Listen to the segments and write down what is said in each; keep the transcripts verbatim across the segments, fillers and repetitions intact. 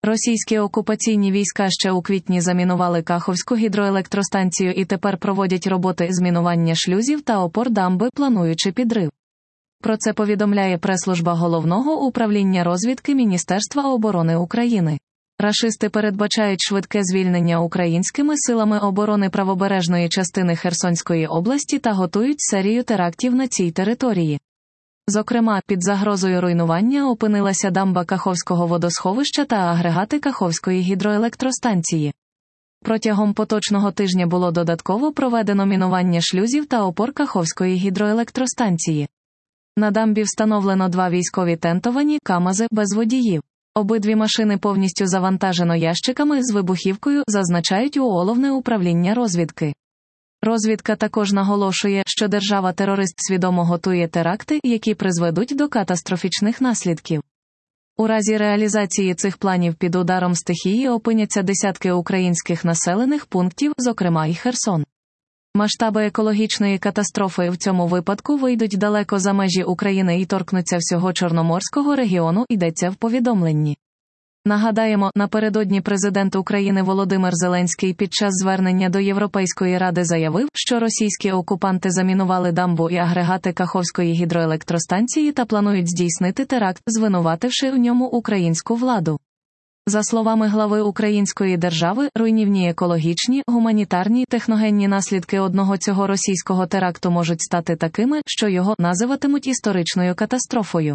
Російські окупаційні війська ще у квітні замінували Каховську гідроелектростанцію і тепер проводять роботи з мінування шлюзів та опор дамби, плануючи підрив. Про це повідомляє прес-служба Головного управління розвідки Міністерства оборони України. Рашисти передбачають швидке звільнення українськими силами оборони правобережної частини Херсонської області та готують серію терактів на цій території. Зокрема, під загрозою руйнування опинилася дамба Каховського водосховища та агрегати Каховської гідроелектростанції. Протягом поточного тижня було додатково проведено мінування шлюзів та опор Каховської гідроелектростанції. На дамбі встановлено два військові тентовані КАМАЗи без водіїв. Обидві машини повністю завантажено ящиками з вибухівкою, зазначають у Головне управління розвідки. Розвідка також наголошує, що держава-терорист свідомо готує теракти, які призведуть до катастрофічних наслідків. У разі реалізації цих планів під ударом стихії опиняться десятки українських населених пунктів, зокрема і Херсон. Масштаби екологічної катастрофи в цьому випадку вийдуть далеко за межі України і торкнуться всього Чорноморського регіону, йдеться в повідомленні. Нагадаємо, напередодні президент України Володимир Зеленський під час звернення до Європейської Ради заявив, що російські окупанти замінували дамбу і агрегати Каховської гідроелектростанції та планують здійснити теракт, звинувативши в ньому українську владу. За словами глави української держави, руйнівні екологічні, гуманітарні, техногенні наслідки одного цього російського теракту можуть стати такими, що його називатимуть історичною катастрофою.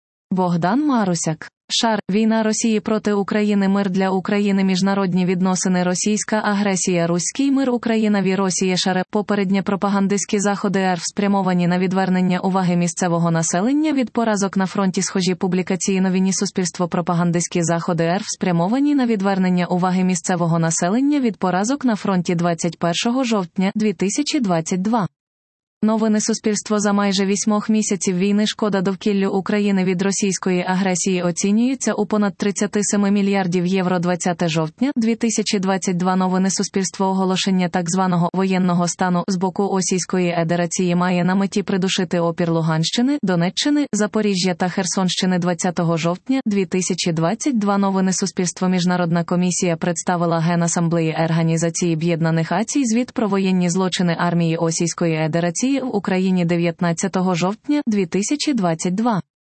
Богдан Марусяк. Шар. Війна Росії проти України. Мир для України. Міжнародні відносини. Російська агресія. Руський мир. Україна. Ві Росія. Шаре. Попередні пропагандистські заходи РФ спрямовані на відвернення уваги місцевого населення від поразок на фронті. Схожі публікації. Новині. Суспільство. Пропагандистські заходи РФ спрямовані на відвернення уваги місцевого населення від поразок на фронті. двадцять першого жовтня дві тисячі двадцять другого. Новини Суспільство. За майже вісьмох місяців війни шкода довкіллю України від російської агресії оцінюється у понад тридцять сім мільярдів євро. двадцяте жовтня дві тисячі двадцять другого. Новини Суспільство. Оголошення так званого воєнного стану з боку Російської Федерації має на меті придушити опір Луганщини, Донеччини, Запоріжжя та Херсонщини. двадцятого жовтня дві тисячі двадцять другого. Новини Суспільство. Міжнародна комісія представила Генасамблеї Організації Об'єднаних Націй звіт про воєнні злочини армії Російської Федерації в Україні. дев'ятнадцятого жовтня дві тисячі двадцять другого.